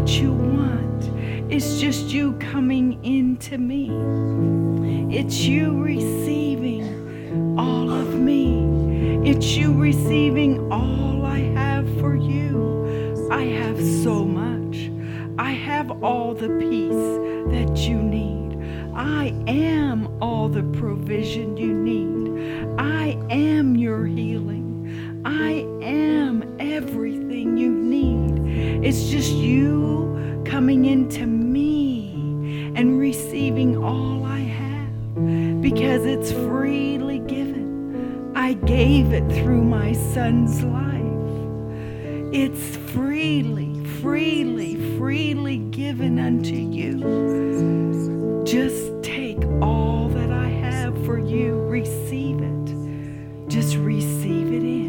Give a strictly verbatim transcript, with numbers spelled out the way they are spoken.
you want is just you coming into me. It's you receiving all of me. It's you receiving all I have for you. I have so much. I have all the peace that you need. I am all the provision you need. I am your healing. I am everything you need. It's just you coming into me and receiving all I have, because it's freely given. I gave it through my son's life. It's freely, freely, freely given unto you. Just take all that I have for you. Receive it. Just receive it in.